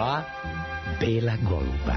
dva bela goluba.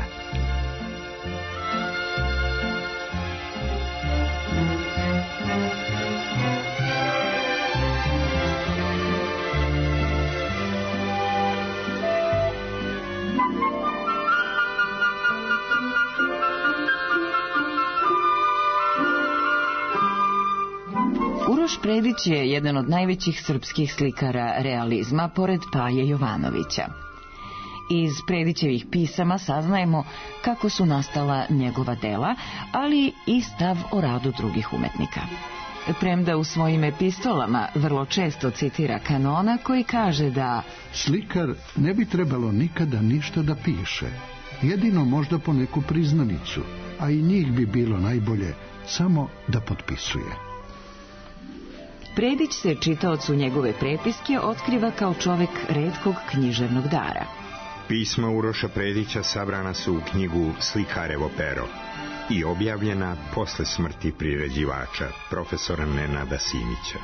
Uroš Predić je jedan od najvećih srpskih slikara realizma, pored Paje Jovanovića. Iz Predićevih pisama saznajemo kako su nastala njegova dela, ali i stav o radu drugih umetnika. Premda u svojim epistolama vrlo često citira Kanona, koji kaže da slikar ne bi trebalo nikada ništa da piše, jedino možda po neku priznanicu, a i njih bi bilo najbolje samo da potpisuje. Predić se čitaocu njegove prepiske otkriva kao čovek retkog književnog dara. Pisma Uroša Predića sabrana su u knjigu Slikarevo pero i objavljena posle smrti priređivača, profesora Nenada Simića.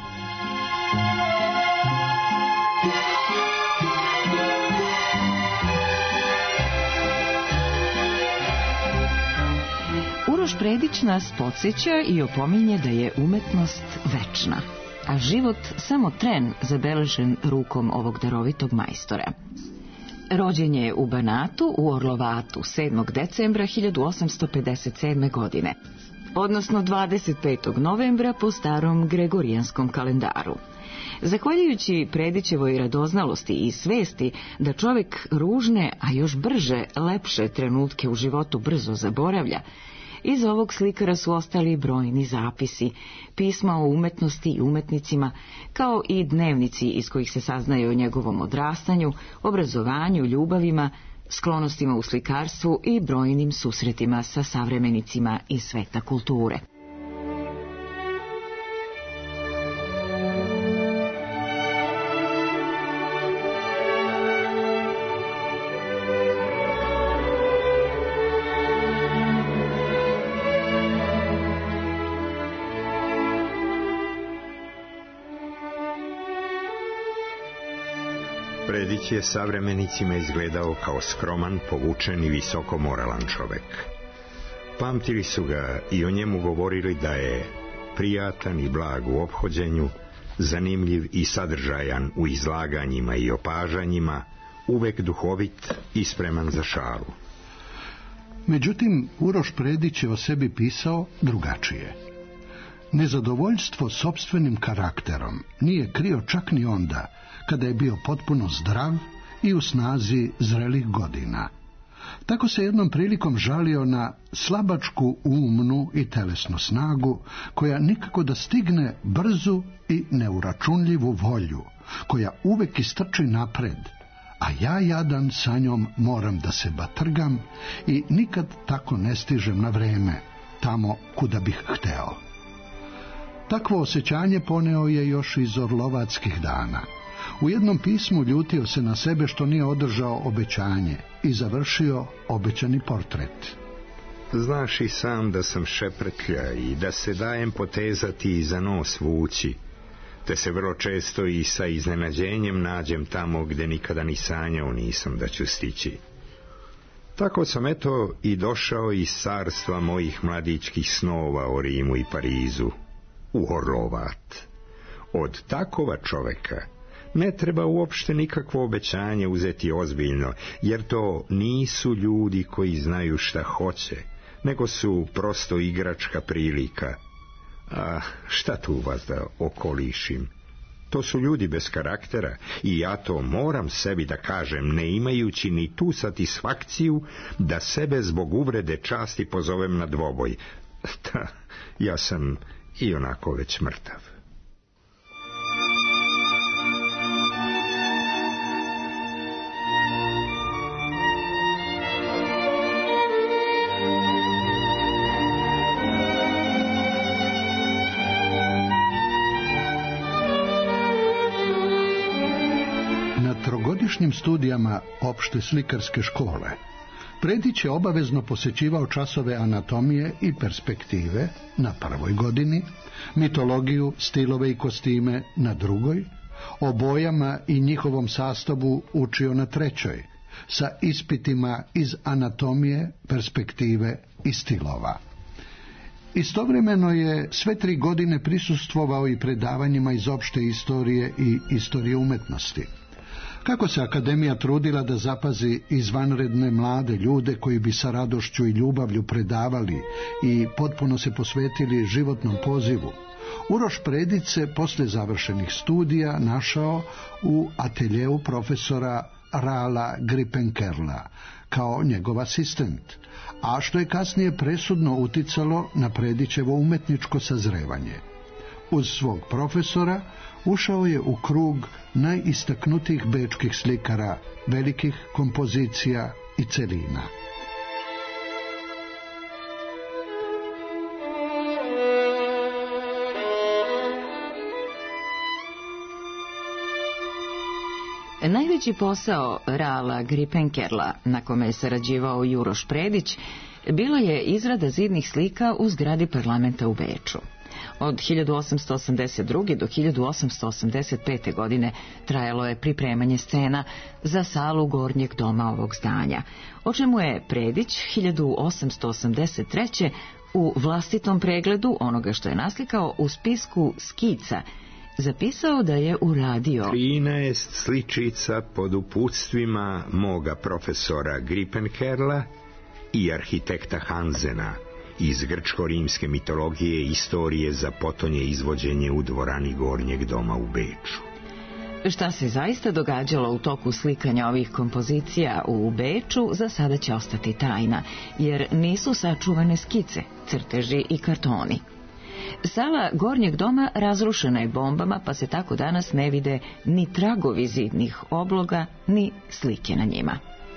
Uroš Predić nas podsjeća i opominje da je umetnost večna, a život samo tren zabeležen rukom ovog darovitog majstora. Rođen je u Banatu u Orlovatu 7. decembra 1857. godine, odnosno 25. novembra po starom gregorijanskom kalendaru. Zahvaljujući Predićevoj radoznalosti i svesti da čovjek ružne, a još brže, lepše trenutke u životu brzo zaboravlja, iz ovog slikara su ostali brojni zapisi, pisma o umetnosti i umetnicima, kao i dnevnici iz kojih se saznaje o njegovom odrastanju, obrazovanju, ljubavima, sklonostima u slikarstvu i brojnim susretima sa savremenicima iz sveta kulture. Predić je savremenicima izgledao kao skroman, povučen i visoko moralan čovek. Pamtili su ga i o njemu govorili da je prijatan i blag u ophođenju, zanimljiv i sadržajan u izlaganjima i opažanjima, uvek duhovit i spreman za šalu. Međutim, Uroš Predić je o sebi pisao drugačije. Nezadovoljstvo sopstvenim karakterom nije krio čak ni onda kada je bio potpuno zdrav i u snazi zrelih godina. Tako se jednom prilikom žalio na slabačku umnu i telesnu snagu, koja nikako da stigne brzu i neuračunljivu volju, koja uvek istrči napred, a ja jadan sa njom moram da se batrgam i nikad tako ne stižem na vreme, tamo kuda bih hteo. Takvo osjećanje poneo je još iz orlovatskih dana. U jednom pismu ljutio se na sebe što nije održao obećanje i završio obećani portret. Znaš i sam da sam šeprtlja i da se dajem potezati i za nos vući, te se vrlo često i sa iznenađenjem nađem tamo gde nikada ni sanjao nisam da ću stići. Tako sam eto i došao iz carstva mojih mladićkih snova o Rimu i Parizu, u Orlovat. Od takova čoveka ne treba uopšte nikakvo obećanje uzeti ozbiljno, jer to nisu ljudi koji znaju šta hoće, nego su prosto igračka prilika. A šta tu vas da okolišim? To su ljudi bez karaktera i ja to moram sebi da kažem, ne imajući ni tu satisfakciju da sebe zbog uvrede časti pozovem na dvoboj. Ja sam i onako već mrtav. Trogodišnjim studijama opšte slikarske škole Predić je obavezno posećivao časove anatomije i perspektive na prvoj godini, mitologiju, stilove i kostime na drugoj, o bojama i njihovom sastavu učio na trećoj, sa ispitima iz anatomije, perspektive i stilova. Istovremeno je sve 3 godine prisustvovao i predavanjima iz opšte istorije i istorije umetnosti. Kako se akademija trudila da zapazi izvanredne mlade ljude koji bi sa radošću i ljubavlju predavali i potpuno se posvetili životnom pozivu, Uroš Predić se posle završenih studija našao u ateljeu profesora Rala Gripenkerla kao njegov asistent, a što je kasnije presudno uticalo na Predićevo umetničko sazrevanje. Uz svog profesora ušao je u krug najistaknutijih bečkih slikara, velikih kompozicija i celina. Najveći posao Rala Gripenkerla, na kome je sarađivao i Uroš Predić, bila je izrada zidnih slika u zgradi parlamenta u Beču. Od 1882. do 1885. godine trajalo je pripremanje scena za salu gornjeg doma ovog zdanja, o čemu je Predić 1883. u vlastitom pregledu onoga što je naslikao u spisku skica zapisao da je uradio 13 sličica pod uputstvima moga profesora Gripenkerla i arhitekta Hansena iz grčko-rimske mitologije i istorije za potonje izvođenje u dvorani gornjeg doma u Beču. Šta se zaista događalo u toku slikanja ovih kompozicija u Beču za sada će ostati tajna, jer nisu sačuvane skice, crteži i kartoni. Sala gornjeg doma razrušena je bombama, pa se tako danas ne vide ni tragovi zidnih obloga, ni slike na njima.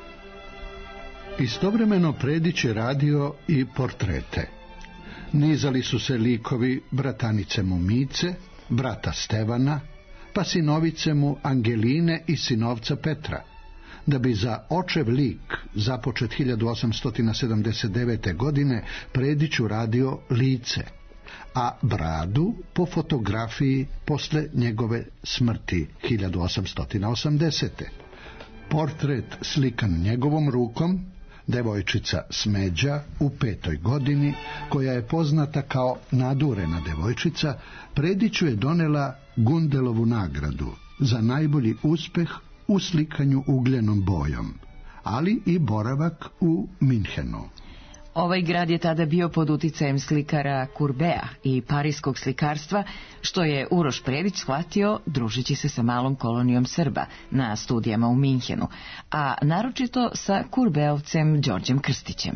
Istovremeno Predić je radio i portrete. Nizali su se likovi bratanice mu Mice, brata Stevana, pa sinovice mu Angeline i sinovca Petra, da bi za očev lik, započet 1879. godine, Predić uradio lice, a bradu po fotografiji posle njegove smrti 1880. Portret slikan njegovom rukom, devojčica Smeđa u 5. godini, koja je poznata kao nadurena devojčica, Prediću je donela Gundelovu nagradu za najbolji uspeh u slikanju ugljenom bojom, ali i boravak u Minhenu. Ovaj grad je tada bio pod uticajem slikara Courbeta i parijskog slikarstva, što je Uroš Predić shvatio družeći se sa malom kolonijom Srba na studijama u Minhenu, a naročito sa Courbetovcem Đorđem Krstićem.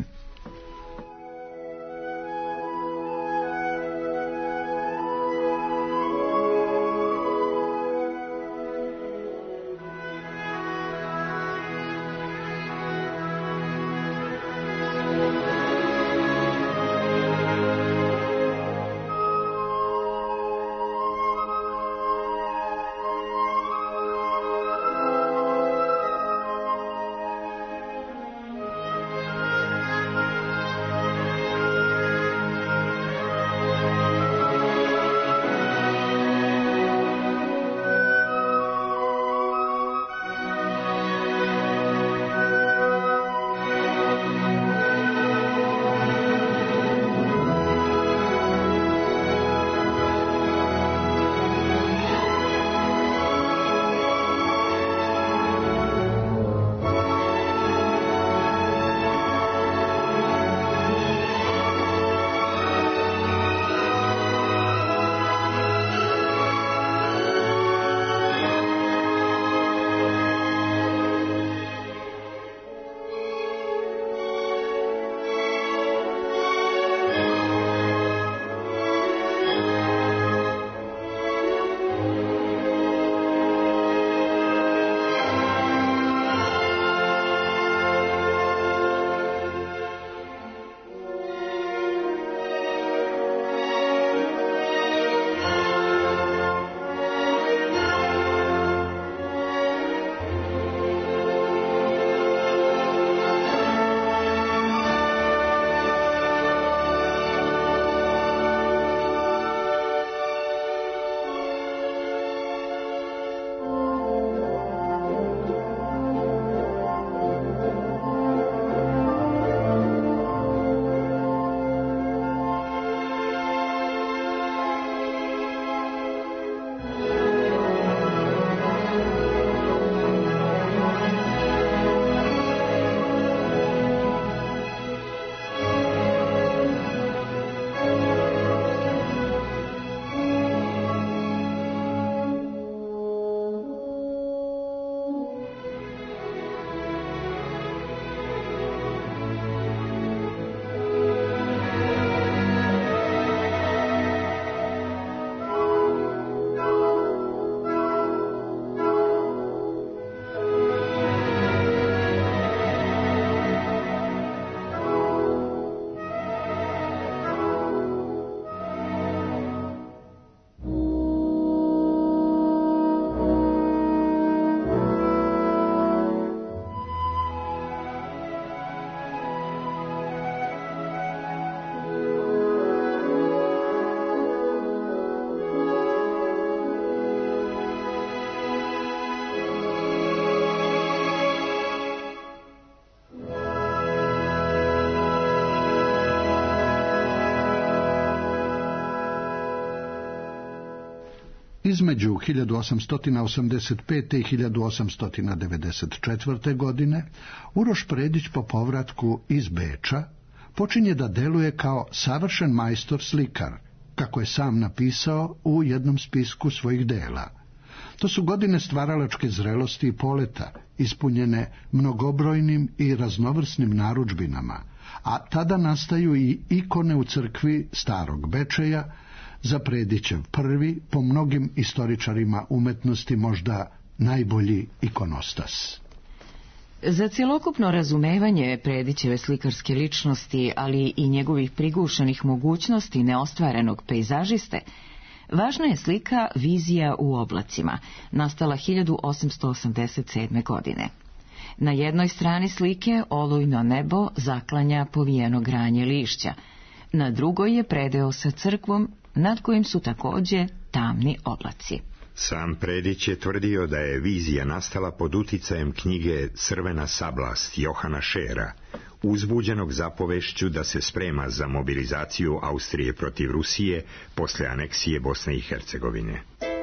Između 1885. i 1894. godine Uroš Predić po povratku iz Beča počinje da deluje kao savršen majstor slikar, kako je sam napisao u jednom spisku svojih dela. To su godine stvaralačke zrelosti i poleta, ispunjene mnogobrojnim i raznovrsnim narudžbinama, a tada nastaju i ikone u crkvi Starog Bečeja, za Predićev prvi, po mnogim istoričarima umetnosti možda najbolji ikonostas. Za cjelokupno razumevanje Predićeve slikarske ličnosti, ali i njegovih prigušenih mogućnosti neostvarenog pejzažiste, važna je slika Vizija u oblacima, nastala 1887. godine. Na jednoj strani slike olujno nebo zaklanja povijeno granje lišća, na drugoj je predeo sa crkvom, nad kojim su također tamni oblaci. Sam Predić je tvrdio da je Vizija nastala pod uticajem knjige Crvena sablast Johana Šera, uzbuđenog zapovešću da se sprema za mobilizaciju Austrije protiv Rusije poslije aneksije Bosne i Hercegovine.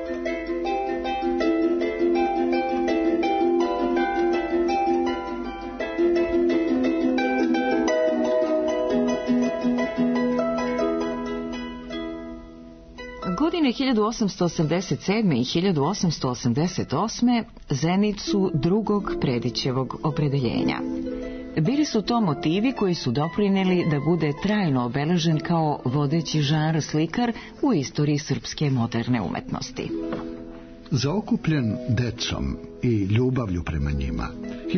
Godine 1887. i 1888. zenit su drugog Predićevog opredeljenja. Bili su to motivi koji su doprinijeli da bude trajno obeležen kao vodeći žanr slikar u istoriji srpske moderne umetnosti. Zaokupljen decom i ljubavlju prema njima,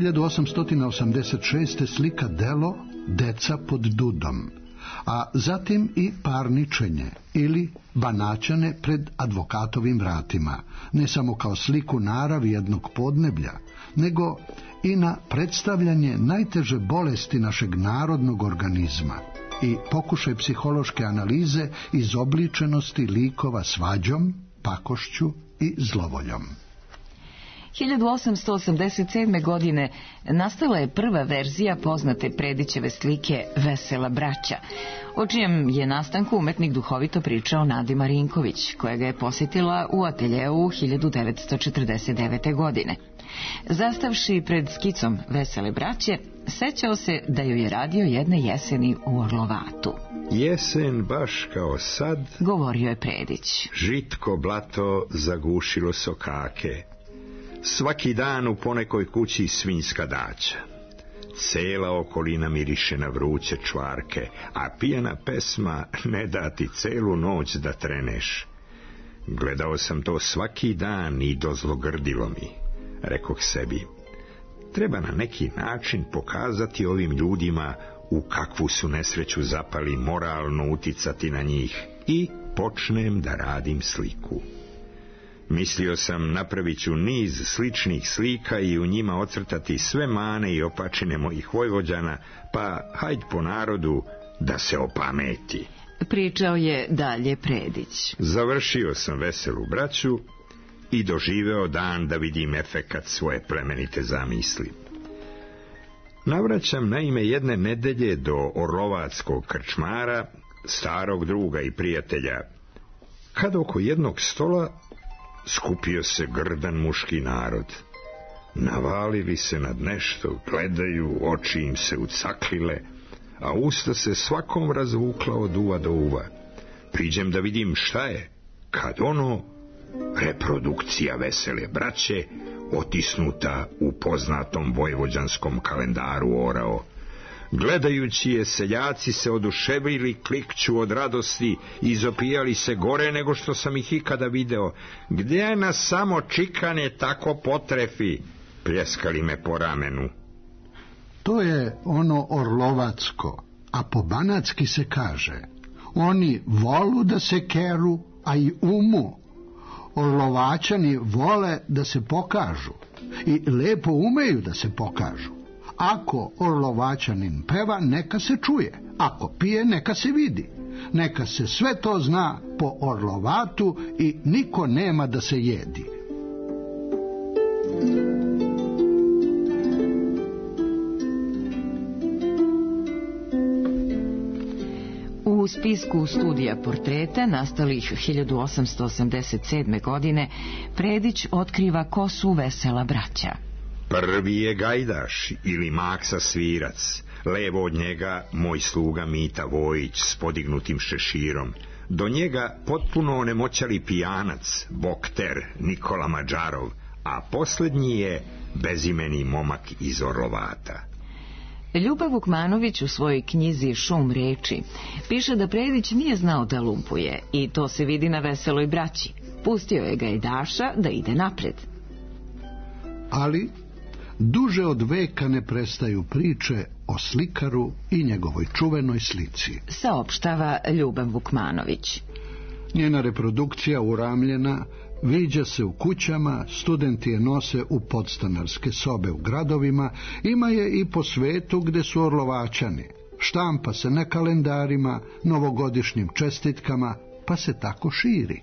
1886. slika delo Deca pod dudom, a zatim i Parničenje ili Banaćane pred advokatovim vratima, ne samo kao sliku naravi jednog podneblja, nego i na predstavljanje najteže bolesti našeg narodnog organizma i pokušaj psihološke analize izobličenosti likova svađom, pakošću i zlovoljom. 1887. godine nastala je prva verzija poznate Predićeve slike Vesela braća, o čijem je nastanku umetnik duhovito pričao Nadi Marinković, koja ga je posjetila u ateljeu 1949. godine. Zastavši pred skicom Vesele braće, sećao se da joj je radio jedne jeseni u Orlovatu. Jesen baš kao sad, govorio je Predić. Žitko blato zagušilo sokake. Svaki dan u ponekoj kući svinjska daća. Cela okolina miriše na vruće čvarke, a pijana pesma ne da ti celu noć da treneš. Gledao sam to svaki dan i dozlogrdilo mi. Rekoh sebi, treba na neki način pokazati ovim ljudima u kakvu su nesreću zapali, moralno uticati na njih, i počnem da radim sliku. Mislio sam, napravit ću niz sličnih slika i u njima ocrtati sve mane i opačine mojih Vojvođana, pa hajd po narodu da se opameti. Pričao je dalje Predić. Završio sam Veselu braću i doživeo dan da vidim efekat svoje plemenite zamisli. Navraćam naime jedne nedelje do orlovatskog krčmara, starog druga i prijatelja, kad oko jednog stola skupio se grdan muški narod. Navalili se nad nešto, gledaju, oči im se ucaklile, a usta se svakom razvukla od uva do uva. Priđem da vidim šta je, kad ono, reprodukcija Vesele braće, otisnuta u poznatom vojvođanskom kalendaru orao. Gledajući je, seljaci se oduševili, klikću od radosti i izopijali se gore nego što sam ih ikada video. Gdje nas samo čikane tako potrefi, pljeskali me po ramenu. To je ono orlovatsko, a po banatski se kaže, oni volu da se keru, a i umu. Orlovačani vole da se pokažu i lepo umeju da se pokažu. Ako orlovačanin peva, neka se čuje. Ako pije, neka se vidi. Neka se sve to zna po Orlovatu i niko nema da se jedi. U U spisku studija portreta, nastalih 1887. godine, Predić otkriva ko su vesela braća. Prvi je Gajdaš ili Maksa Svirac, levo od njega moj sluga Mita Vojić s podignutim šeširom, do njega potpuno onemoćali pijanac, Bokter Nikola Mađarov, a posljednji je bezimeni momak iz Orlovata. Ljubav Vukmanović u svojoj knjizi Šum reči piše da Predić nije znao da lumpuje i to se vidi na Veseloj braći. Pustio je Gajdaša da ide napred. Ali duže od veka ne prestaju priče o slikaru i njegovoj čuvenoj slici, Saopštava Ljubav Vukmanović. Njena reprodukcija uramljena viđa se u kućama, studenti je nose u podstanarske sobe u gradovima, ima je i po svetu gde su Orlovaćani. Štampa se na kalendarima, novogodišnjim čestitkama, pa se tako širi.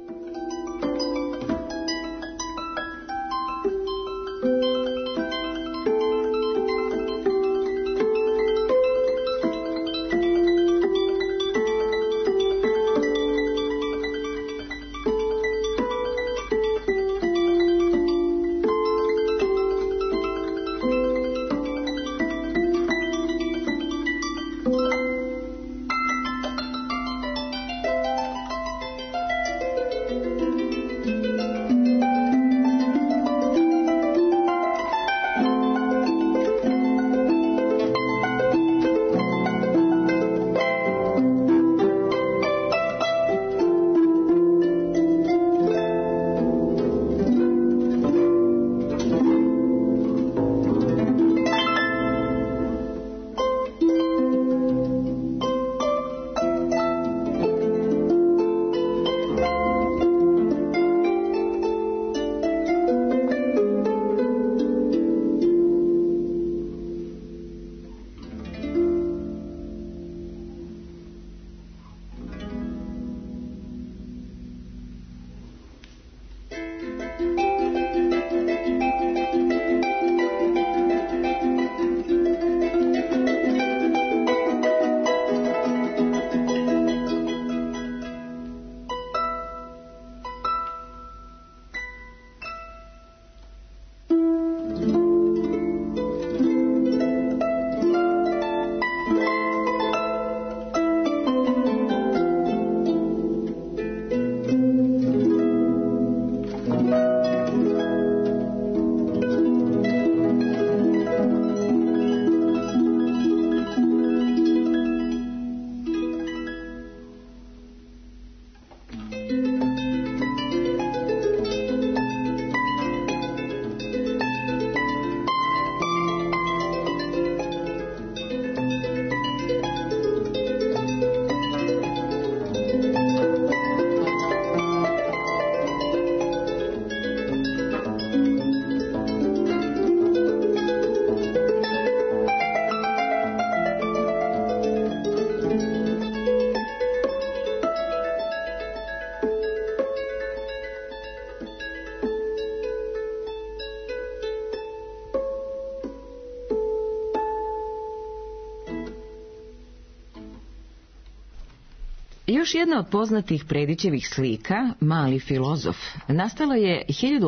Još jedna od poznatih Predićevih slika, Mali filozof, nastala je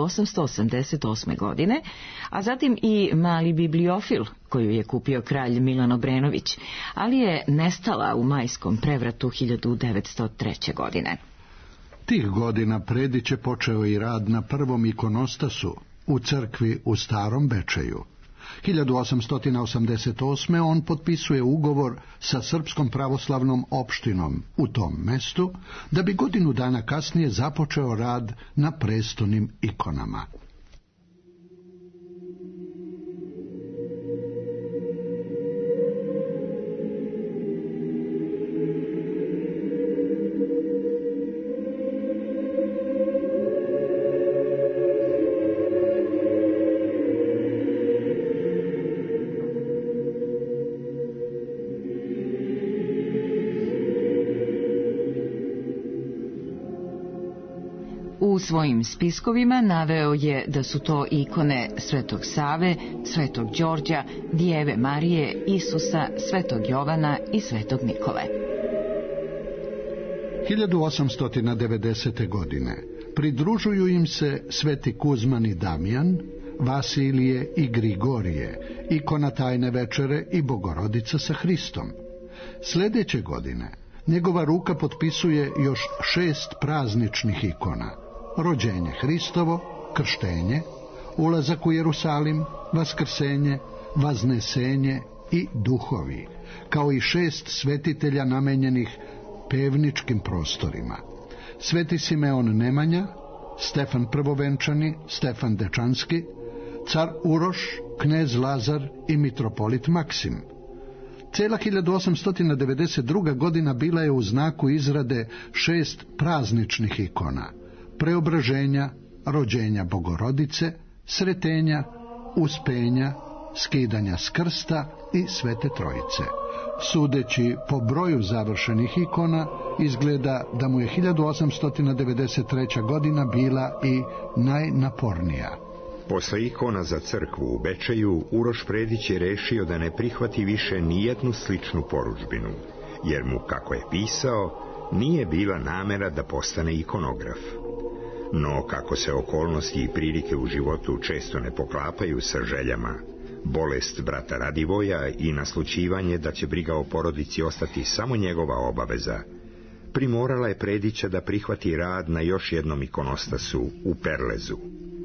1888. godine, a zatim i Mali bibliofil, koju je kupio kralj Milan Obrenović, ali je nestala u majskom prevratu 1903. godine. Tih godina Predić je počeo i rad na prvom ikonostasu u crkvi u Starom Bečeju. 1888. on potpisuje ugovor sa Srpskom pravoslavnom opštinom u tom mestu, da bi godinu dana kasnije započeo rad na prestonim ikonama. U svojim spiskovima naveo je da su to ikone Svetog Save, Svetog Đorđa, Djeve Marije, Isusa, Svetog Jovana i Svetog Nikole. 1890. godine pridružuju im se sveti Kuzman i Damjan, Vasilije i Grigorije, ikona Tajne večere i Bogorodica sa Hristom. Sljedeće godine njegova ruka potpisuje još 6 prazničnih ikona: rođenje Hristovo, krštenje, ulazak u Jerusalim, vaskrsenje, vaznesenje i duhovi, kao i 6 svetitelja namenjenih pevničkim prostorima: Sveti Simeon Nemanja, Stefan Prvovenčani, Stefan Dečanski, car Uroš, knez Lazar i mitropolit Maksim. Cijela 1892. godina bila je u znaku izrade 6 prazničnih ikona: preobraženja, rođenja Bogorodice, sretenja, uspenja, skidanja s krsta i Svete Trojice. Sudeći po broju završenih ikona, izgleda da mu je 1893. godina bila i najnapornija. Posle ikona za crkvu u Bečeju, Uroš Predić je rešio da ne prihvati više nijednu sličnu porudžbinu, jer mu, kako je pisao, nije bila namera da postane ikonograf. No, kako se okolnosti i prilike u životu često ne poklapaju sa željama, bolest brata Radivoja i naslućivanje da će briga o porodici ostati samo njegova obaveza, primorala je Predića da prihvati rad na još jednom ikonostasu u Perlezu.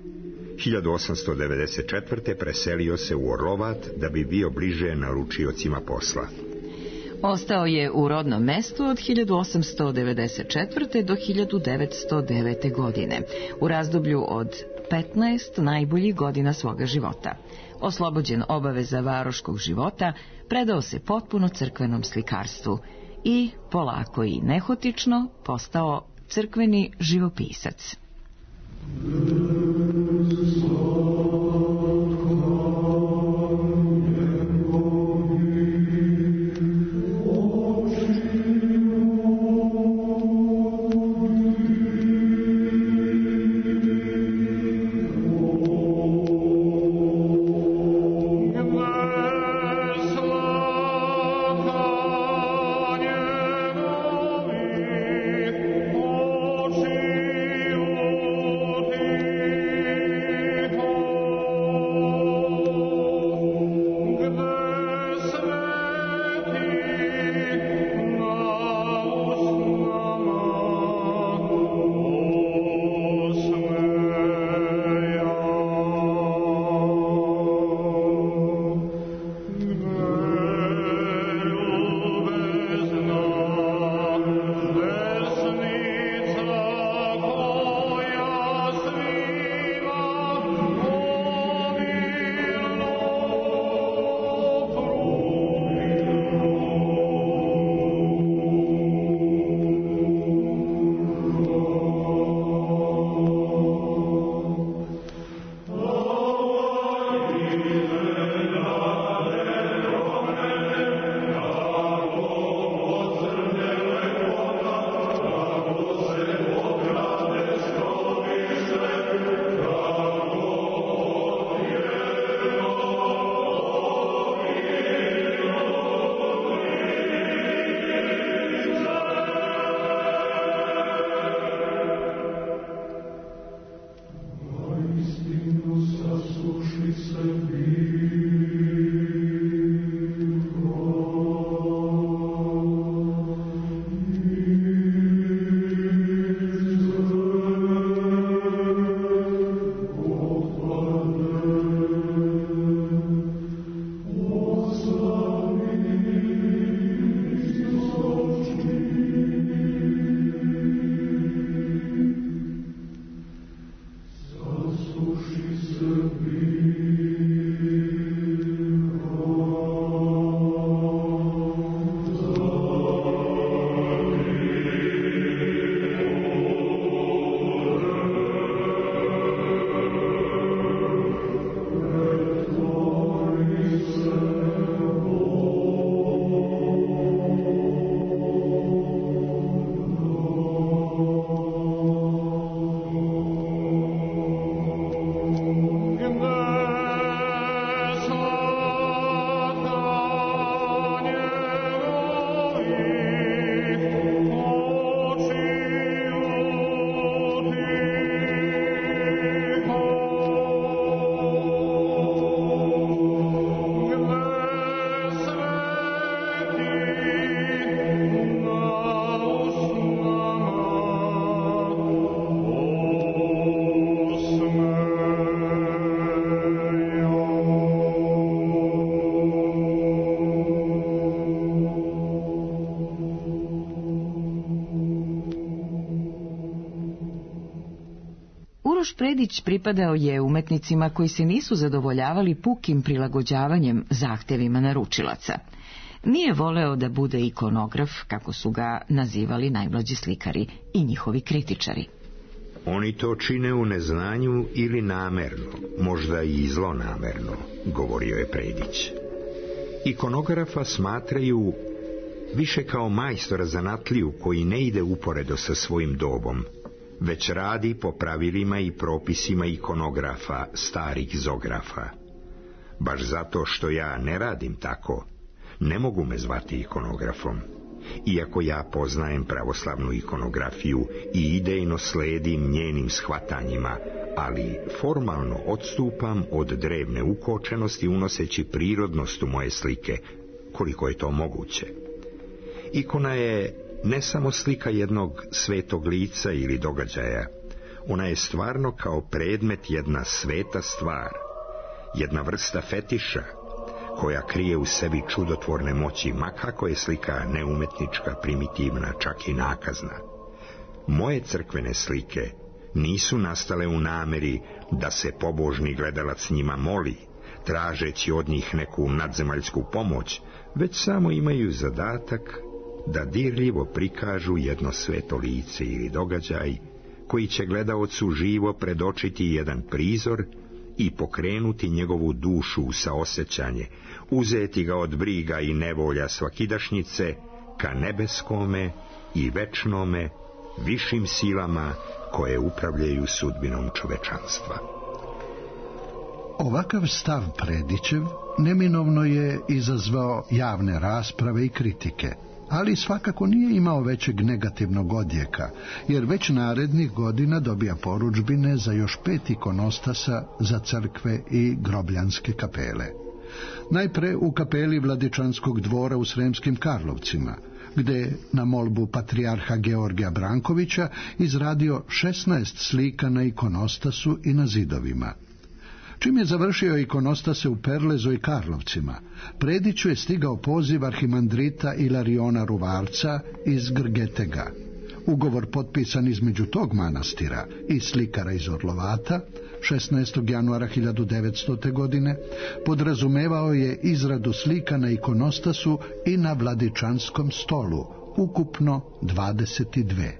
1894. preselio se u Orlovat da bi bio bliže naručiocima posla. Ostao je u rodnom mestu od 1894. do 1909. godine, u razdoblju od 15 najboljih godina svoga života. Oslobođen obaveza varoškog života, predao se potpuno crkvenom slikarstvu i, polako i nehotično, postao crkveni živopisac. Uroš Predić pripadao je umetnicima koji se nisu zadovoljavali pukim prilagođavanjem zahtevima naručilaca. Nije voleo da bude ikonograf, kako su ga nazivali najmlađi slikari i njihovi kritičari. Oni to čine u neznanju ili namerno, možda i zlonamerno, govorio je Predić. Ikonografa smatraju više kao majstora zanatliju koji ne ide uporedo sa svojim dobom, već radi po pravilima i propisima ikonografa, starih zografa. Baš zato što ja ne radim tako, ne mogu me zvati ikonografom, iako ja poznajem pravoslavnu ikonografiju i idejno sledim njenim shvatanjima, ali formalno odstupam od drevne ukočenosti unoseći prirodnost u moje slike, koliko je to moguće. Ikona je ne samo slika jednog svetog lica ili događaja, ona je stvarno kao predmet jedna sveta stvar, jedna vrsta fetiša, koja krije u sebi čudotvorne moći, ma kako je slika neumetnička, primitivna, čak i nakazna. Moje crkvene slike nisu nastale u nameri da se pobožni gledalac njima moli, tražeći od njih neku nadzemaljsku pomoć, već samo imaju zadatak da dirljivo prikažu jedno sveto lice ili događaj, koji će gledaocu živo predočiti jedan prizor i pokrenuti njegovu dušu u saosjećanje, uzeti ga od briga i nevolja svakidašnjice ka nebeskome i večnome, višim silama koje upravljaju sudbinom čovečanstva. Ovakav stav Predićev neminovno je izazvao javne rasprave i kritike, ali svakako nije imao većeg negativnog odjeka, jer već narednih godina dobija porudžbine za još 5 ikonostasa za crkve i grobljanske kapele. Najpre u kapeli Vladičanskog dvora u Sremskim Karlovcima, gde je na molbu patrijarha Georgija Brankovića izradio 16 slika na ikonostasu i na zidovima. Čim je završio ikonostase u Perlezu i Karlovcima, Prediću je stigao poziv arhimandrita Ilariona Ruvarca iz Grgetega. Ugovor potpisan između tog manastira i slikara iz Orlovata 16. januara 1900. godine podrazumevao je izradu slika na ikonostasu i na Vladičanskom stolu, ukupno 22.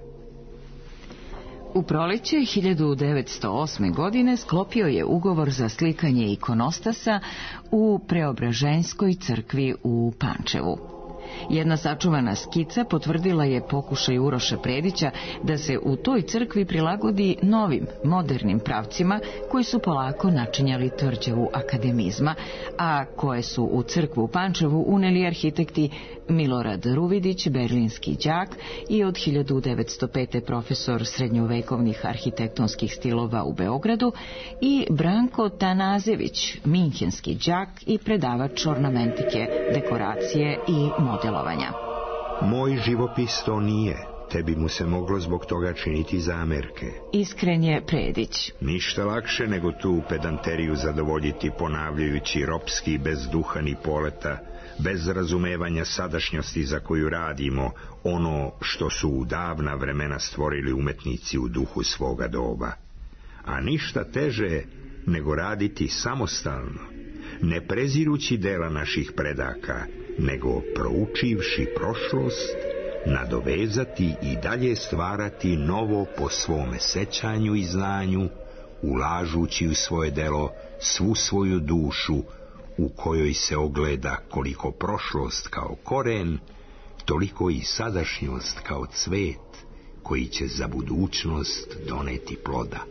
U proleće 1908. godine sklopio je ugovor za slikanje ikonostasa u Preobraženskoj crkvi u Pančevu. Jedna sačuvana skica potvrdila je pokušaj Uroša Predića da se u toj crkvi prilagodi novim, modernim pravcima koji su polako načinjali tvrđavu akademizma, a koje su u crkvu u Pančevu uneli arhitekti Milorad Ruvidić, berlinski đak i od 1905. profesor srednjovekovnih arhitektonskih stilova u Beogradu, i Branko Tanazević, minhenski đak i predavač ornamentike, dekoracije i modelovanja. Moj živopis to nije, tebi mu se moglo zbog toga činiti zamerke. Iskren je Predić. Ništa lakše nego tu pedanteriju zadovoljiti ponavljajući ropski bez duha ni poleta, bez razumevanja sadašnjosti za koju radimo ono što su u davna vremena stvorili umetnici u duhu svoga doba. A ništa teže nego raditi samostalno, ne prezirući dela naših predaka, nego proučivši prošlost, nadovezati i dalje stvarati novo po svome sećanju i znanju, ulažući u svoje delo svu svoju dušu, u kojoj se ogleda koliko prošlost kao koren, toliko i sadašnjost kao cvet koji će za budućnost doneti ploda.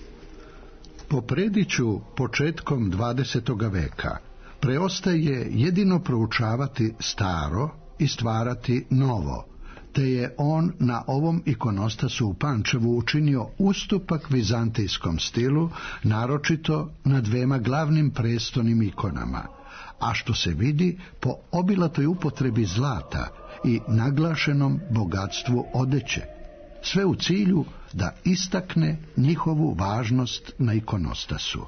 Po Prediću početkom 20. veka preostaje jedino proučavati staro i stvarati novo, te je on na ovom ikonostasu u Pančevu učinio ustupak vizantijskom stilu, naročito na 2 glavnim prestonim ikonama, a što se vidi po obilatoj upotrebi zlata i naglašenom bogatstvu odeće, sve u cilju da istakne njihovu važnost na ikonostasu.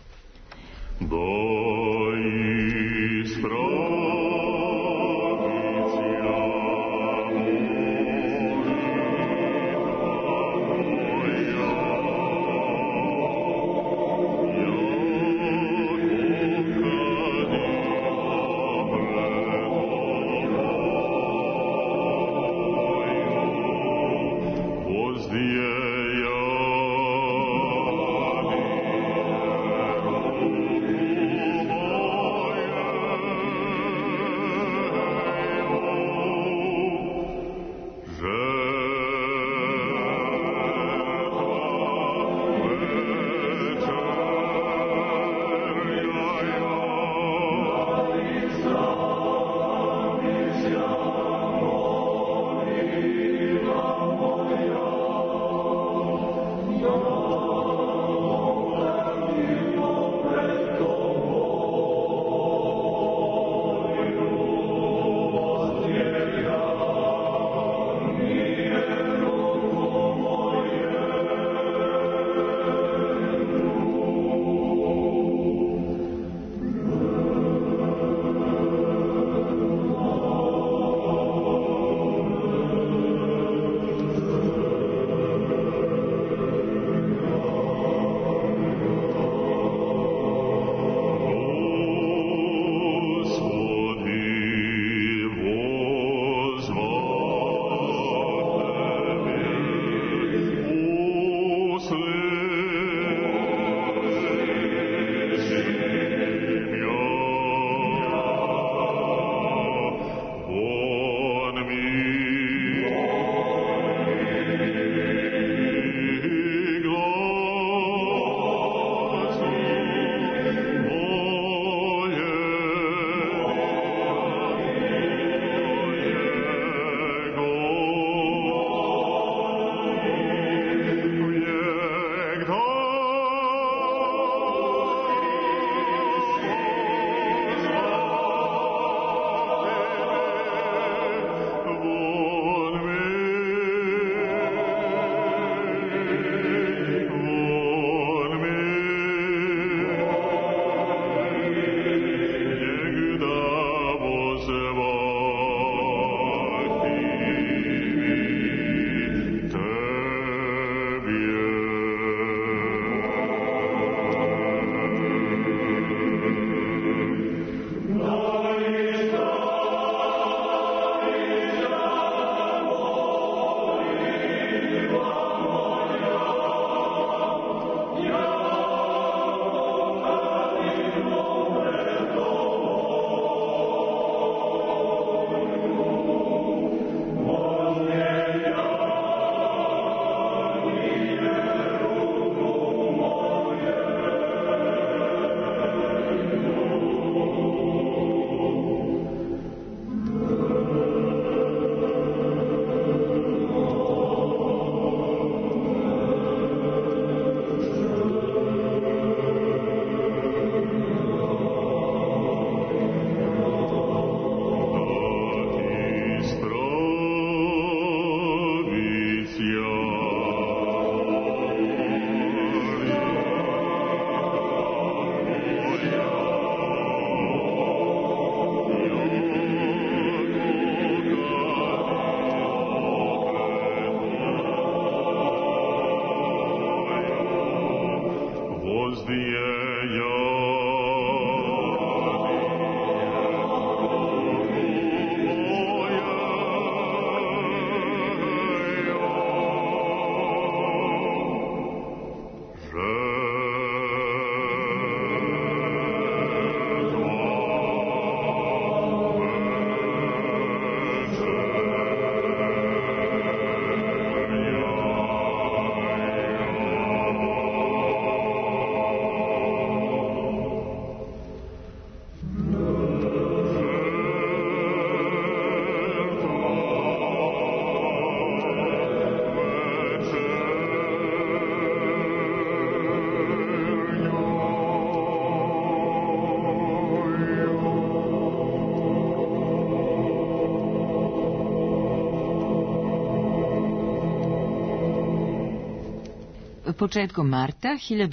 Početkom marta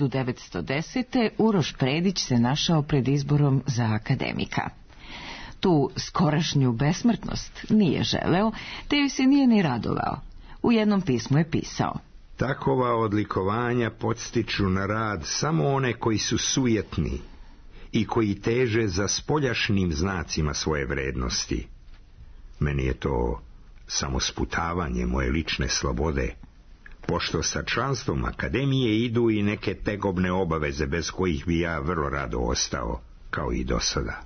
1910. Uroš Predić se našao pred izborom za akademika. Tu skorašnju besmrtnost nije želeo, te joj se nije ni radovao. U jednom pismu je pisao: Takova odlikovanja podstiču na rad samo one koji su sujetni i koji teže za spoljašnjim znacima svoje vrednosti. Meni je to samo sputavanje moje lične slobode, pošto sa članstvom akademije idu i neke tegobne obaveze bez kojih bi ja vrlo rado ostao, kao i do sada.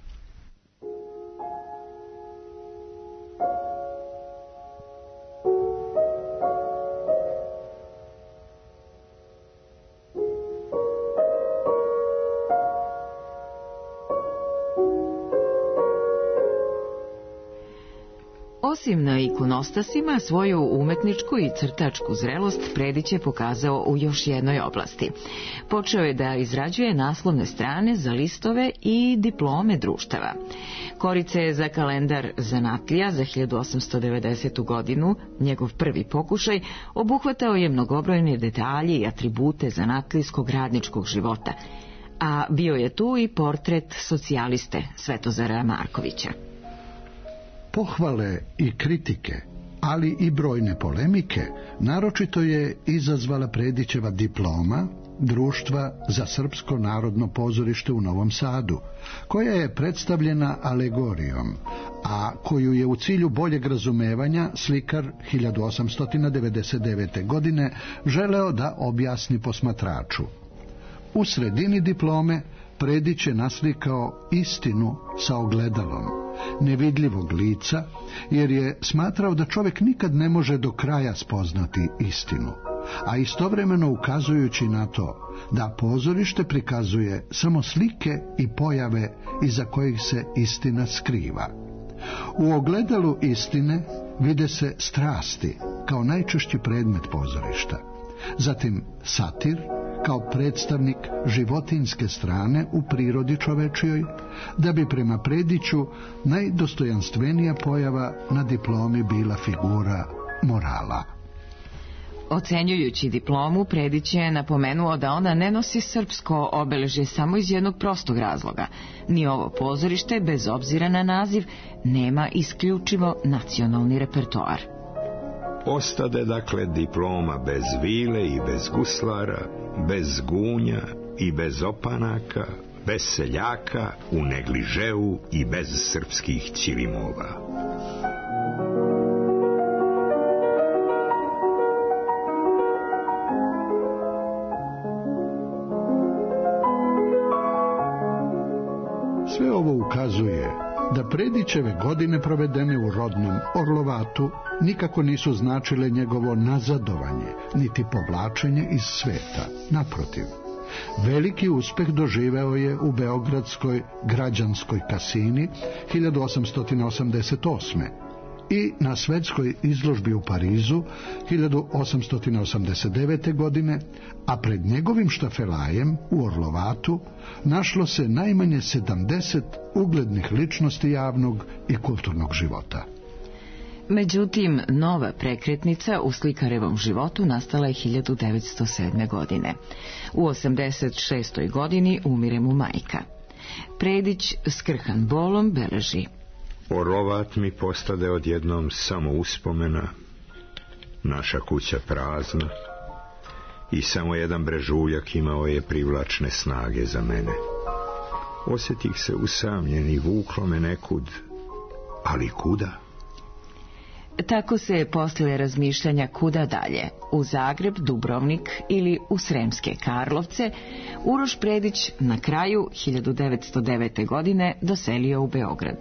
Osim na ikonostasima, svoju umetničku i crtačku zrelost Predić je pokazao u još jednoj oblasti. Počeo je da izrađuje naslovne strane za listove i diplome društava. Korice za kalendar zanatlija za 1890. godinu, njegov prvi pokušaj, obuhvatao je mnogobrojne detalje i atribute zanatlijskog radničkog života, a bio je tu i portret socijaliste Svetozara Markovića. Pohvale i kritike, ali i brojne polemike, naročito je izazvala Predićeva diploma Društva za srpsko narodno pozorište u Novom Sadu, koja je predstavljena alegorijom, a koju je u cilju boljeg razumevanja slikar 1899. godine želeo da objasni posmatraču. U sredini diplome Predić je naslikao istinu sa ogledalom nevidljivog lica, jer je smatrao da čovjek nikad ne može do kraja spoznati istinu, a istovremeno ukazujući na to da pozorište prikazuje samo slike i pojave iza kojih se istina skriva. U ogledalu istine vide se strasti kao najčešći predmet pozorišta, zatim satir kao predstavnik životinjske strane u prirodi čovečijoj, da bi prema Prediću najdostojanstvenija pojava na diplomi bila figura morala. Ocenjujući diplomu, Predić je napomenuo da ona ne nosi srpsko obeležje samo iz jednog prostog razloga. Ni ovo pozorište, bez obzira na naziv, nema isključivo nacionalni repertoar. Ostade dakle diploma bez vile i bez guslara, bez gunja i bez opanaka, bez seljaka, u negližeu i bez srpskih ćilimova. Sve ovo ukazuje da Predićeve godine provedene u rodnom Orlovatu nikako nisu značile njegovo nazadovanje, niti povlačenje iz sveta. Naprotiv, veliki uspeh doživeo je u beogradskoj građanskoj kasini 1888. i na svetskoj izložbi u Parizu 1889. godine, a pred njegovim štafelajem u Orlovatu našlo se najmanje 70 uglednih ličnosti javnog i kulturnog života. Međutim, nova prekretnica u slikarevom životu nastala je 1907. godine. U 86. godini umire mu majka. Predić skrhan bolom beleži: Orlovat mi postade odjednom samo uspomena, naša kuća prazna i samo jedan brežuljak imao je privlačne snage za mene. Osjetih se usamljen i vuklo me nekud, ali kuda? Tako se poslije razmišljanja kuda dalje, u Zagreb, Dubrovnik ili u Sremske Karlovce, Uroš Predić na kraju 1909. godine doselio u Beograd.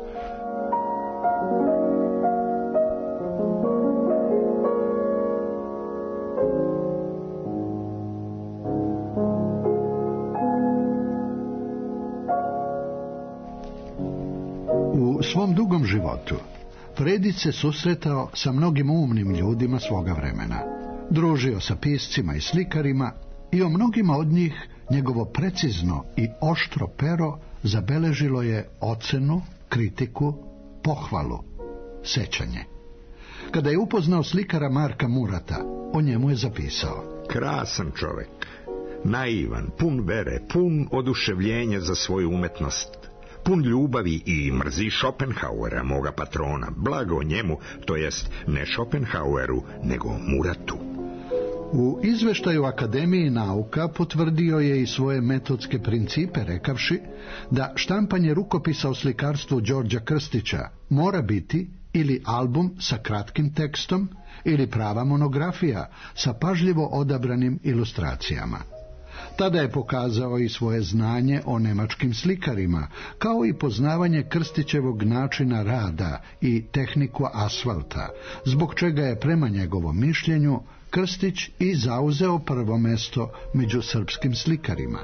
U svom dugom životu Predić se susretao sa mnogim umnim ljudima svoga vremena. Družio sa piscima i slikarima i o mnogima od njih njegovo precizno i oštro pero zabeležilo je ocenu, kritiku, pohvalu, sećanje. Kada je upoznao slikara Marka Murata, o njemu je zapisao: krasan čovek, naivan, pun vere, pun oduševljenja za svoju umetnost, pun ljubavi i mrzi Schopenhauera, moga patrona, blago njemu, to jest ne Schopenhaueru, nego Muratu. U izveštaju Akademije nauka potvrdio je i svoje metodske principe, rekavši da štampanje rukopisa o slikarstvu Đorđa Krstića mora biti ili album sa kratkim tekstom ili prava monografija sa pažljivo odabranim ilustracijama. Tada je pokazao i svoje znanje o nemačkim slikarima, kao i poznavanje Krstićevog načina rada i tehniku asfalta, zbog čega je prema njegovom mišljenju Krstić i zauzeo prvo mesto među srpskim slikarima.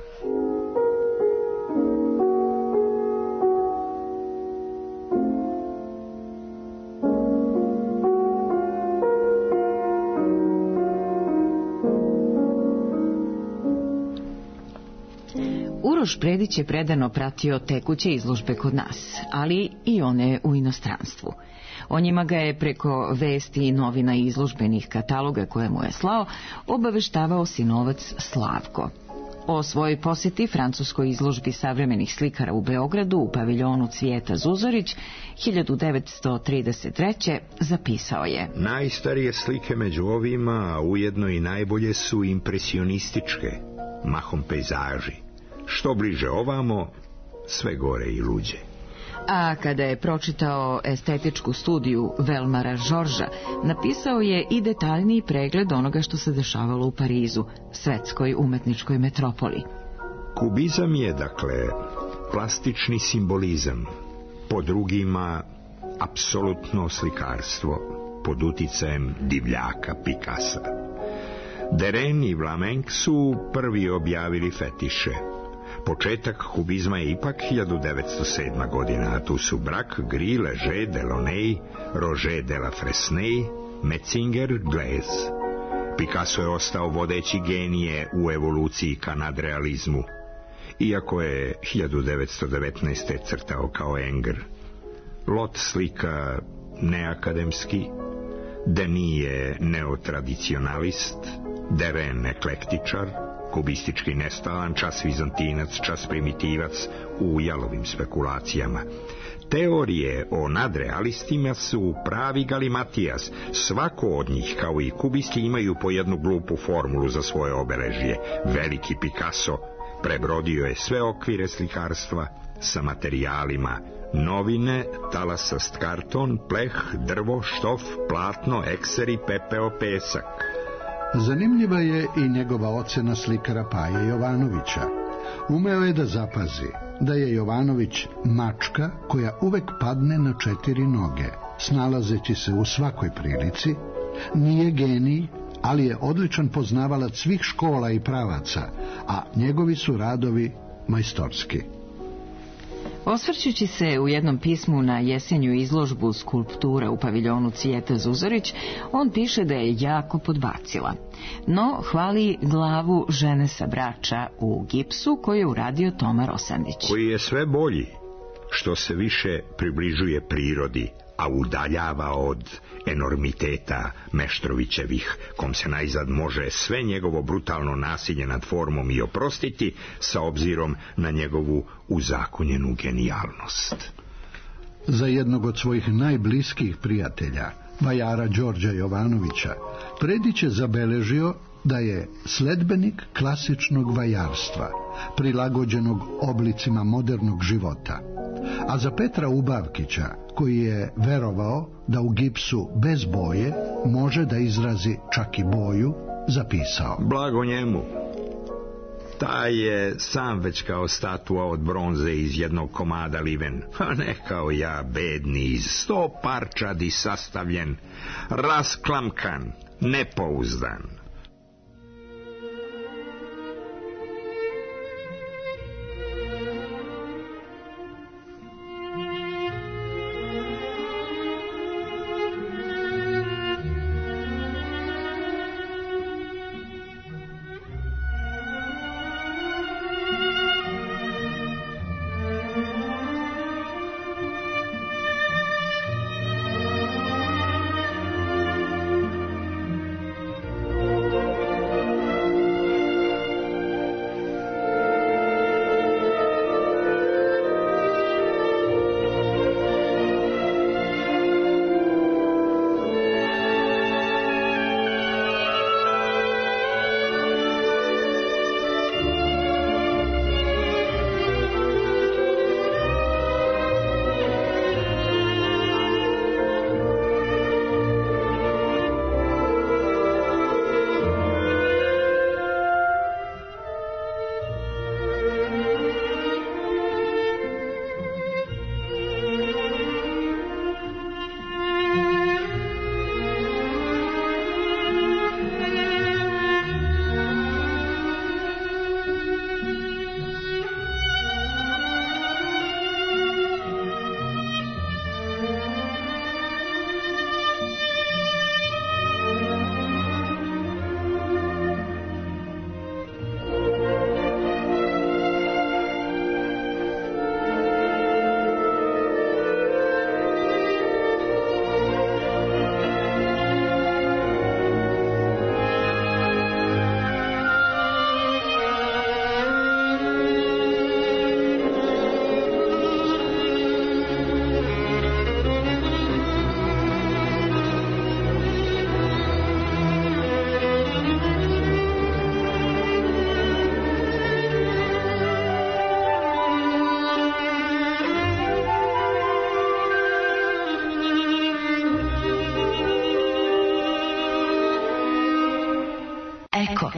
Uroš Predić je predano pratio tekuće izložbe kod nas, ali i one u inostranstvu. O njima ga je preko vesti i novina i izložbenih kataloga koje mu je slao obaveštavao sinovac Slavko. O svojoj posjeti francuskoj izložbi savremenih slikara u Beogradu u paviljonu Cvijeta Zuzorić 1933. zapisao je: Najstarije slike među ovima, a ujedno i najbolje su impresionističke, mahom pejzaži. Što bliže ovamo, sve gore i luđe. A kada je pročitao estetičku studiju Velmara Žorža, napisao je i detaljniji pregled onoga što se dešavalo u Parizu, svetskoj umetničkoj metropoli. Kubizam je, dakle, plastični simbolizam, po drugima apsolutno slikarstvo, pod uticajem divljaka Picassa. Deren i Vlamenck su prvi objavili fetiše. Početak kubizma je ipak 1907. godina, a tu su Braque, Gris, Leger, Delaunay, Roger de la Fresnay, Metzinger, Glaise. Picasso je ostao vodeći genije u evoluciji ka nadrealizmu, iako je 1919. crtao kao Enger. Lot slika neakademski, Denis je neotradicionalist, Deren eklektičar, kubistički nestalan, čas vizantinac, čas primitivac u jalovim spekulacijama. Teorije o nadrealistima su pravi galimatijas. Svako od njih, kao i kubisti, imaju po jednu glupu formulu za svoje obeležje. Veliki Picasso prebrodio je sve okvire slikarstva sa materijalima: novine, talasast karton, pleh, drvo, štof, platno, ekseri, pepeo, pesak. Zanimljiva je i njegova ocena slikara Paje Jovanovića. Umeo je da zapazi da je Jovanović mačka koja uvek padne na 4 noge, snalazeći se u svakoj prilici, nije genij, ali je odličan poznavalac svih škola i pravaca, a njegovi su radovi majstorski. Osvrćući se u jednom pismu na jesenju izložbu skulptura u paviljonu Cvijeta Zuzorić, on piše da je jako podbacila. No, hvali glavu žene sa Brača u gipsu koju je uradio Toma Rosandić. Koji je sve bolji, što se više približuje prirodi, a udaljava od enormiteta Meštrovićevih, kom se najzad može sve njegovo brutalno nasilje nad formom i oprostiti, sa obzirom na njegovu uzakonjenu genijalnost. Za jednog od svojih najbliskih prijatelja, vajara Đorđa Jovanovića, Predić je zabeležio da je sledbenik klasičnog vajarstva, prilagođenog oblicima modernog života. A za Petra Ubavkića, koji je verovao da u gipsu bez boje može da izrazi čak i boju, zapisao: Blago njemu. Taj je sam već kao statua od bronze iz jednog komada liven, a ne kao ja, bedni, iz 100 parčadi sastavljen, rasklamkan, nepouzdan.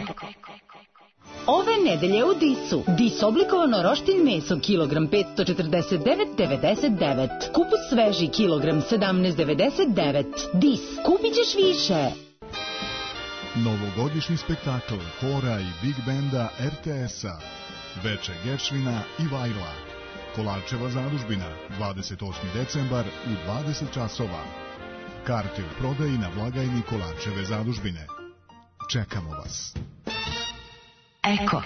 Ove nedelje u Disu. Dis oblikovano roštilj meso, kilogram 549,99. Kupus sveži, kilogram 17,99. Dis, kupit ćeš više. Novogodišnji spektakl hora i big benda RTS-a. Veče Geršvina i Vajla. Kolarčeva zadužbina, 28. decembar u 20 časova. Karte u prodaji na blagajni Kolarčeve zadužbine. Čekamo vas. Eko.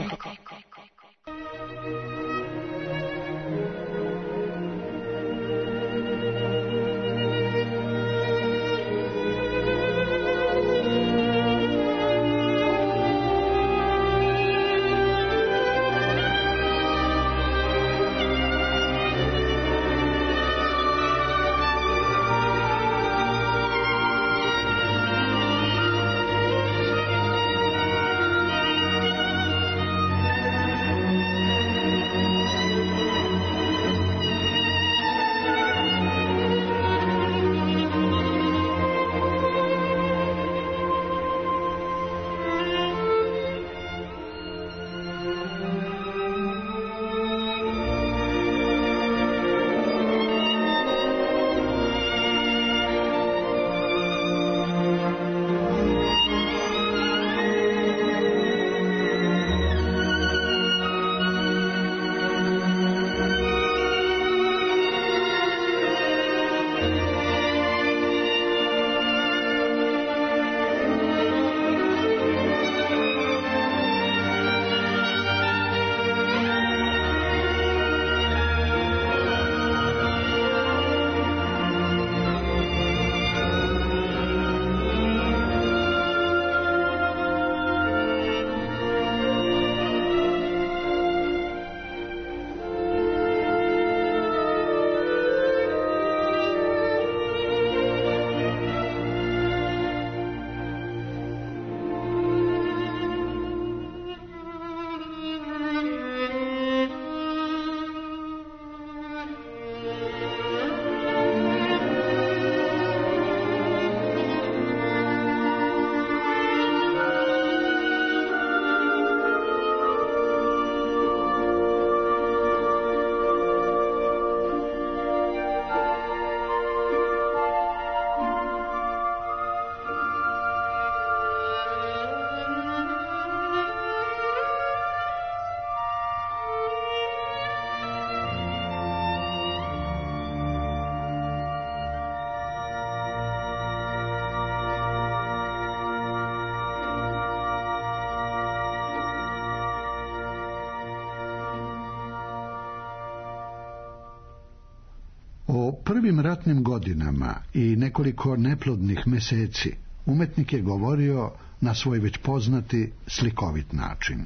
O prvim ratnim godinama i nekoliko neplodnih meseci umetnik je govorio na svoj već poznati slikovit način.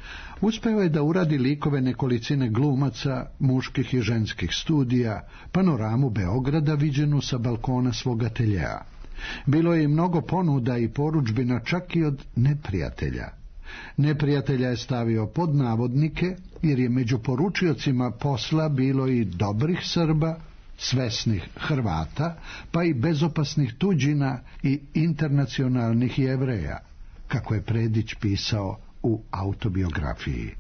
Uspeo je da uradi likove nekolicine glumaca, muških i ženskih studija, panoramu Beograda viđenu sa balkona svog ateljea. Bilo je i mnogo ponuda i porudžbina čak i od neprijatelja. Neprijatelja je stavio pod navodnike, jer je među poručiocima posla bilo i dobrih Srba, svesnih Hrvata, pa i bezopasnih tuđina i internacionalnih Jevreja, kako je Predić pisao u autobiografiji.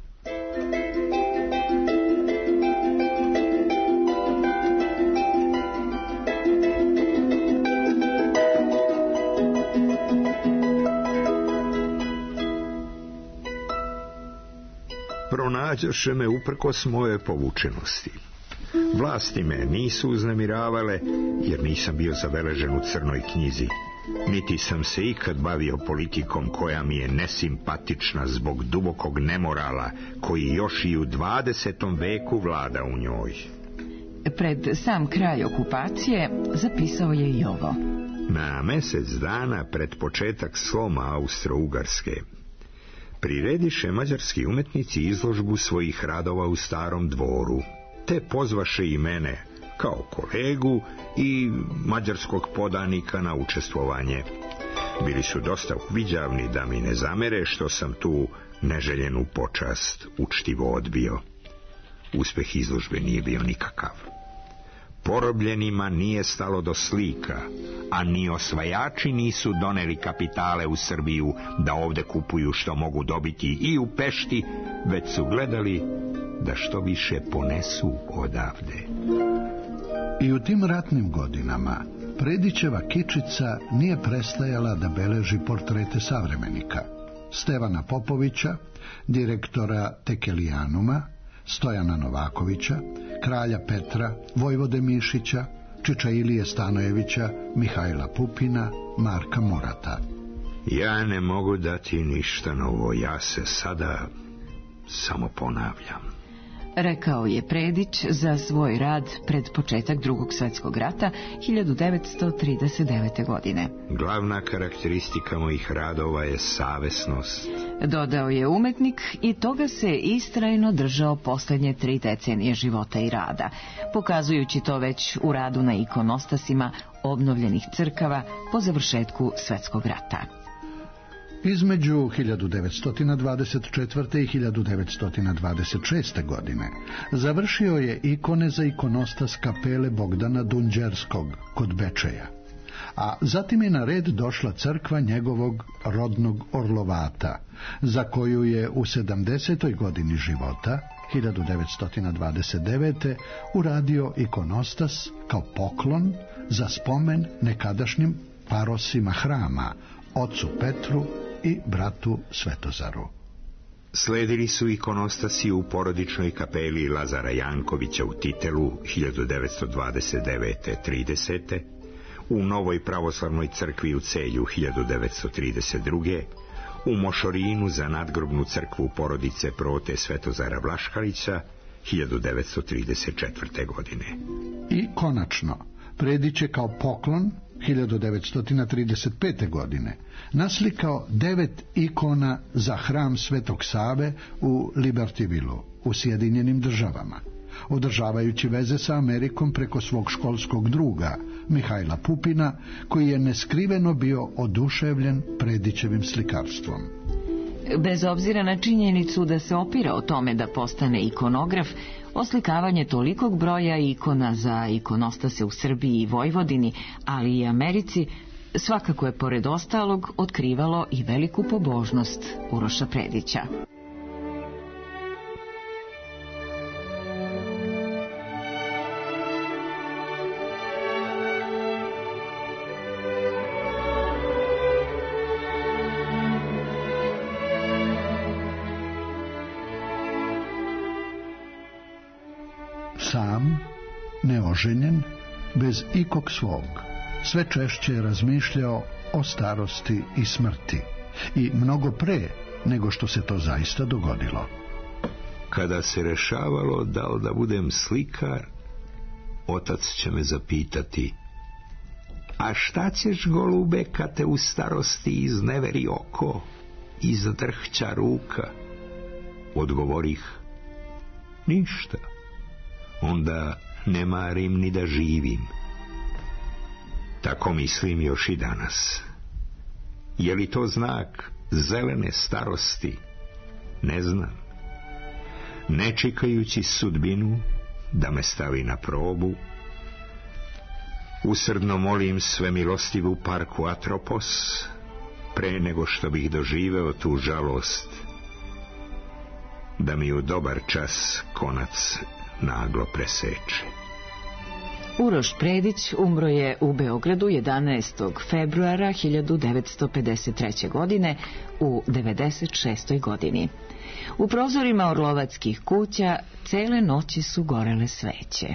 Pronađoše me uprkos moje povučenosti. Vlasti me nisu uznemiravale, jer nisam bio zabeležen u crnoj knjizi. Niti sam se ikad bavio politikom koja mi je nesimpatična zbog dubokog nemorala koji još i u 20. veku vlada u njoj. Pred sam kraj okupacije zapisao je i ovo. Na mjesec dana pred početak sloma Austro-Ugarske prirediše mađarski umetnici izložbu svojih radova u Starom dvoru, te pozvaše i mene kao kolegu i mađarskog podanika na učestvovanje. Bili su dosta uviđavni da mi ne zamere što sam tu neželjenu počast učtivo odbio. Uspeh izložbe nije bio nikakav. Porobljenima nije stalo do slika, a ni osvajači nisu doneli kapitale u Srbiju da ovde kupuju što mogu dobiti i u Pešti, već su gledali da što više ponesu odavde. I u tim ratnim godinama Predićeva kičica nije prestajala da beleži portrete savremenika: Stevana Popovića, direktora Tekelijanuma, Stojana Novakovića, kralja Petra, vojvode Mišića, Čiča Ilije Stanojevića, Mihajla Pupina, Marka Murata. Ja ne mogu dati ništa novo, ja se sada samo ponavljam, rekao je Predić za svoj rad pred početak Drugog svjetskog rata 1939. godine. Glavna karakteristika mojih radova je savesnost, dodao je umetnik, i toga se istrajno držao posljednje 3 decenije života i rada, pokazujući to već u radu na ikonostasima obnovljenih crkava po završetku svjetskog rata. Između 1924. i 1926. godine završio je ikone za ikonostas kapele Bogdana Dunđerskog kod Bečeja, a zatim je na red došla crkva njegovog rodnog Orlovata, za koju je u 70. godini života, 1929. uradio ikonostas kao poklon za spomen nekadašnjim parosima hrama, ocu Petru i bratu Svetozaru. Sledili su ikonostasi u porodičnoj kapeli Lazara Jankovića u Titelu 1929-30, u Novoj pravoslavnoj crkvi u Celju 1932, u Mošorinu za nadgrobnu crkvu porodice Prote Svetozara Vlaškalića 1934. godine. I konačno, Predić je kao poklon 1935. godine naslikao 9 ikona za hram Svetog Save u Libertyvilu u Sjedinjenim Državama, održavajući veze sa Amerikom preko svog školskog druga Mihajla Pupina, koji je neskriveno bio oduševljen Predićevim slikarstvom. Bez obzira na činjenicu da se opirao tome da postane ikonograf, oslikavanje tolikog broja ikona za ikonostase u Srbiji i Vojvodini, ali i Americi, svakako je pored ostalog otkrivalo i veliku pobožnost Uroša Predića. Sam, neoženjen, bez ikog svog, sve češće je razmišljao o starosti i smrti, i mnogo pre nego što se to zaista dogodilo. Kada se rešavalo da li da budem slikar, otac će me zapitati: a šta ćeš, golube, kad te u starosti izneveri oko i zadrhća ruka? Odgovorih: ništa, onda ne marim ni da živim. Tako mislim još i danas. Je li to znak zelene starosti? Ne znam. Ne čekajući sudbinu da me stavi na probu, usrdno molim svemilostivu parku Atropos, pre nego što bih doživeo tu žalost, da mi u dobar čas konac naglo preseče. Uroš Predić umro je u Beogradu 11. februara 1953. godine u 96. godini. U prozorima orlovačkih kuća cele noći su gorele sveće.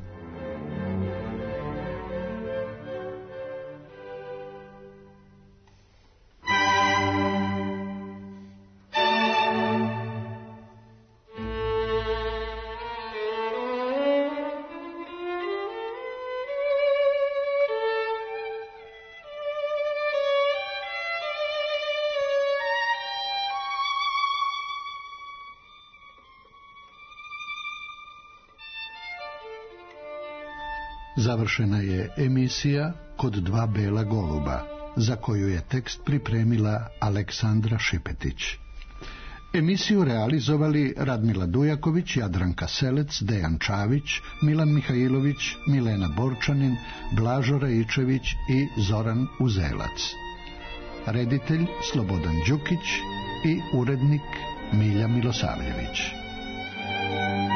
Završena je emisija Kod dva bela goluba, za koju je tekst pripremila Aleksandra Šipetić. Emisiju realizovali Radmila Dujaković, Jadranka Selec, Dejan Čavić, Milan Mihajlović, Milena Borčanin, Blažo Raičević i Zoran Uzelac. Reditelj Slobodan Đukić i urednik Milja Milosavljević.